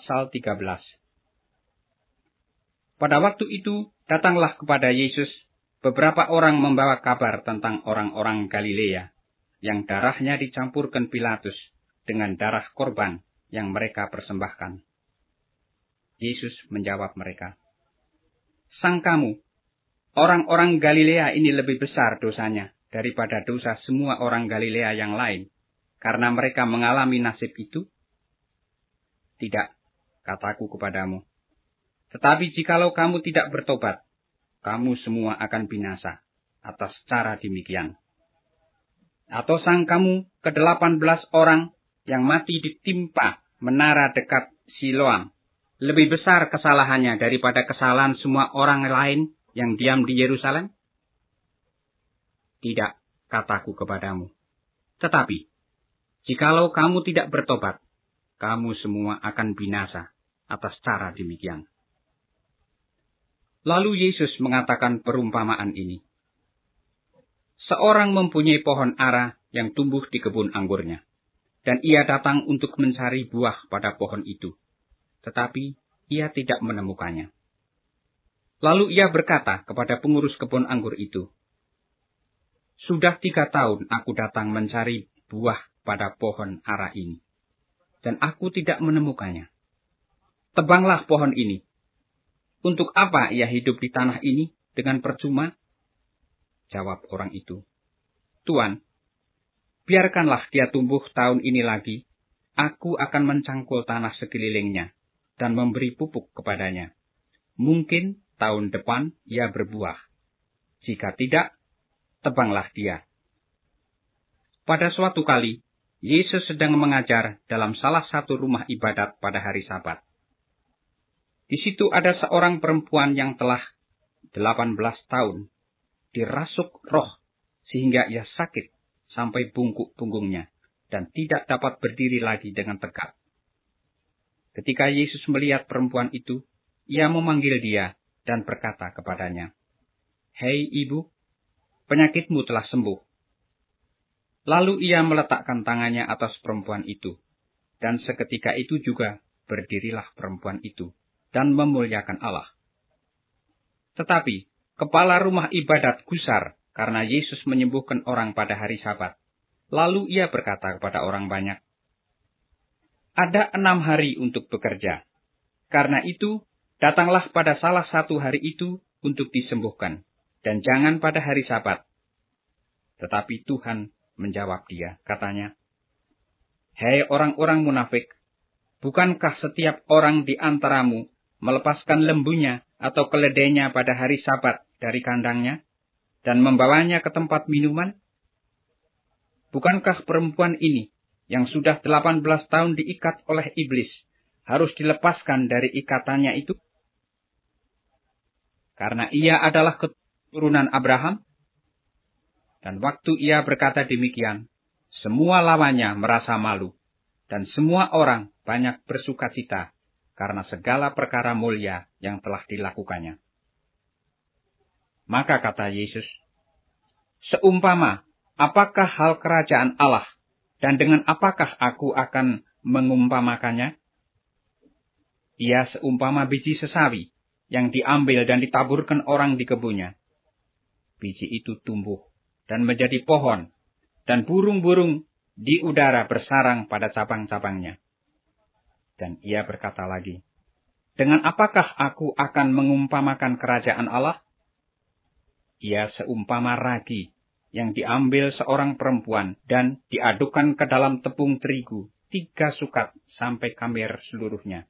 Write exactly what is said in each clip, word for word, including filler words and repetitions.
pasal tiga belas. Pada waktu itu, datanglah kepada Yesus beberapa orang membawa kabar tentang orang-orang Galilea, yang darahnya dicampurkan Pilatus dengan darah korban yang mereka persembahkan. Yesus menjawab mereka, "Sangkamu, orang-orang Galilea ini lebih besar dosanya daripada dosa semua orang Galilea yang lain, karena mereka mengalami nasib itu? Tidak, kataku kepadamu. Tetapi jikalau kamu tidak bertobat, kamu semua akan binasa atas cara demikian. Atau sangkamu kedelapan belas orang yang mati ditimpa menara dekat Siloam lebih besar kesalahannya daripada kesalahan semua orang lain yang diam di Yerusalem? Tidak, kataku kepadamu. Tetapi, jikalau kamu tidak bertobat, kamu semua akan binasa atas cara demikian." Lalu Yesus mengatakan perumpamaan ini. Seorang mempunyai pohon ara yang tumbuh di kebun anggurnya, dan ia datang untuk mencari buah pada pohon itu, tetapi ia tidak menemukannya. Lalu ia berkata kepada pengurus kebun anggur itu, "Sudah tiga tahun aku datang mencari buah pada pohon ara ini, dan aku tidak menemukannya. Tebanglah pohon ini. Untuk apa ia hidup di tanah ini dengan percuma?" Jawab orang itu, "Tuan, biarkanlah dia tumbuh tahun ini lagi, aku akan mencangkul tanah sekelilingnya dan memberi pupuk kepadanya. Mungkin tahun depan ia berbuah. Jika tidak, tebanglah dia." Pada suatu kali, Yesus sedang mengajar dalam salah satu rumah ibadat pada hari Sabat. Di situ ada seorang perempuan yang telah delapan belas tahun dirasuk roh sehingga ia sakit sampai bungkuk punggungnya dan tidak dapat berdiri lagi dengan tegak. Ketika Yesus melihat perempuan itu, ia memanggil dia dan berkata kepadanya, "Hei ibu, penyakitmu telah sembuh." Lalu ia meletakkan tangannya atas perempuan itu, dan seketika itu juga berdirilah perempuan itu dan memuliakan Allah. Tetapi kepala rumah ibadat gusar karena Yesus menyembuhkan orang pada hari Sabat. Lalu ia berkata kepada orang banyak, "Ada enam hari untuk bekerja. Karena itu, datanglah pada salah satu hari itu untuk disembuhkan, dan jangan pada hari Sabat." Tetapi Tuhan menjawab dia, katanya, "Hei orang-orang munafik, bukankah setiap orang di antaramu melepaskan lembunya atau keledainya pada hari Sabat dari kandangnya, dan membawanya ke tempat minuman? Bukankah perempuan ini, yang sudah delapan belas tahun diikat oleh iblis, harus dilepaskan dari ikatannya itu? Karena ia adalah keturunan Abraham." Dan waktu ia berkata demikian, semua lawannya merasa malu, dan semua orang banyak bersukacita karena segala perkara mulia yang telah dilakukannya. Maka kata Yesus, "Seumpama apakah hal kerajaan Allah, dan dengan apakah aku akan mengumpamakannya? Ia seumpama biji sesawi yang diambil dan ditaburkan orang di kebunnya. Biji itu tumbuh dan menjadi pohon, dan burung-burung di udara bersarang pada cabang-cabangnya." Dan ia berkata lagi, "Dengan apakah aku akan mengumpamakan kerajaan Allah? Ia seumpama ragi yang diambil seorang perempuan dan diadukkan ke dalam tepung terigu, tiga sukat sampai kamir seluruhnya."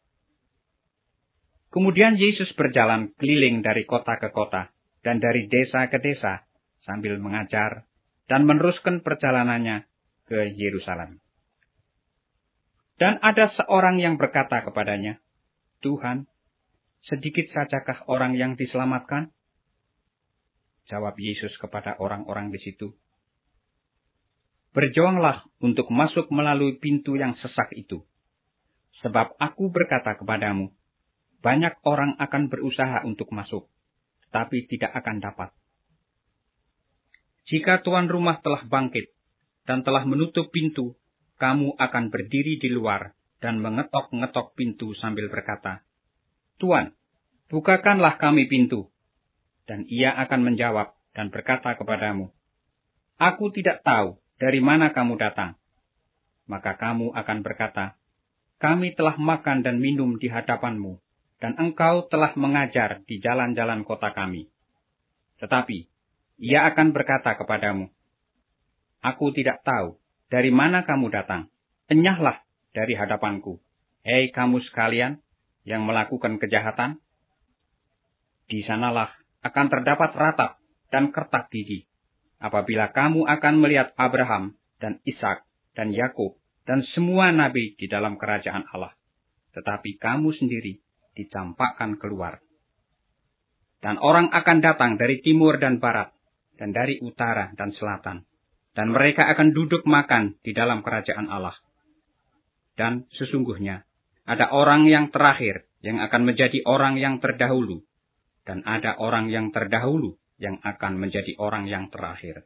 Kemudian Yesus berjalan keliling dari kota ke kota dan dari desa ke desa sambil mengajar dan meneruskan perjalanannya ke Yerusalem. Dan ada seorang yang berkata kepadanya, "Tuhan, sedikit sajakah orang yang diselamatkan?" Jawab Yesus kepada orang-orang di situ, "Berjuanglah untuk masuk melalui pintu yang sesak itu. Sebab aku berkata kepadamu, banyak orang akan berusaha untuk masuk, tapi tidak akan dapat. Jika tuan rumah telah bangkit dan telah menutup pintu, kamu akan berdiri di luar dan mengetok-ngetok pintu sambil berkata, "Tuan, bukakanlah kami pintu." Dan ia akan menjawab dan berkata kepadamu, "Aku tidak tahu dari mana kamu datang." Maka kamu akan berkata, "Kami telah makan dan minum di hadapanmu, dan engkau telah mengajar di jalan-jalan kota kami." Tetapi ia akan berkata kepadamu, "Aku tidak tahu dari mana kamu datang. Enyahlah dari hadapanku, hei kamu sekalian yang melakukan kejahatan." Di sanalah akan terdapat ratap dan kertak gigi, apabila kamu akan melihat Abraham dan Ishak dan Yakub dan semua nabi di dalam kerajaan Allah, tetapi kamu sendiri dicampakkan keluar. Dan orang akan datang dari timur dan barat, dan dari utara dan selatan, dan mereka akan duduk makan di dalam kerajaan Allah. Dan sesungguhnya ada orang yang terakhir yang akan menjadi orang yang terdahulu, dan ada orang yang terdahulu yang akan menjadi orang yang terakhir.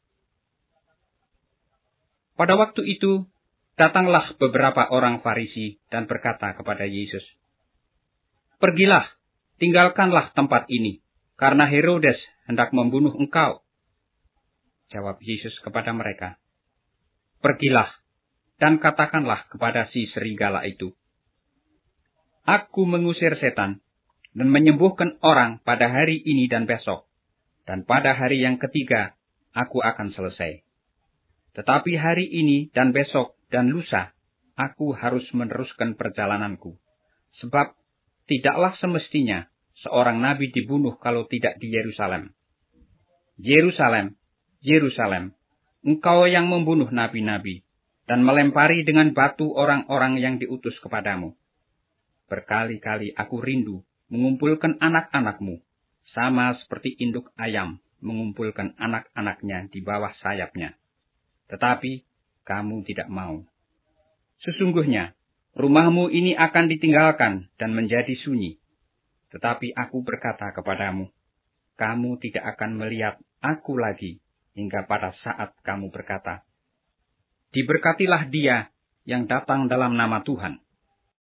Pada waktu itu, datanglah beberapa orang Farisi dan berkata kepada Yesus, "Pergilah, tinggalkanlah tempat ini, karena Herodes hendak membunuh engkau." Jawab Yesus kepada mereka, "Pergilah, dan katakanlah kepada si serigala itu, Aku mengusir setan, dan menyembuhkan orang pada hari ini dan besok, dan pada hari yang ketiga, aku akan selesai. Tetapi hari ini dan besok dan lusa, aku harus meneruskan perjalananku. Sebab tidaklah semestinya seorang nabi dibunuh kalau tidak di Yerusalem. Yerusalem, Yerusalem, engkau yang membunuh nabi-nabi, dan melempari dengan batu orang-orang yang diutus kepadamu. Berkali-kali aku rindu mengumpulkan anak-anakmu, sama seperti induk ayam mengumpulkan anak-anaknya di bawah sayapnya. Tetapi kamu tidak mau. Sesungguhnya, rumahmu ini akan ditinggalkan dan menjadi sunyi. Tetapi aku berkata kepadamu, kamu tidak akan melihat aku lagi hingga pada saat kamu berkata, Diberkatilah dia yang datang dalam nama Tuhan.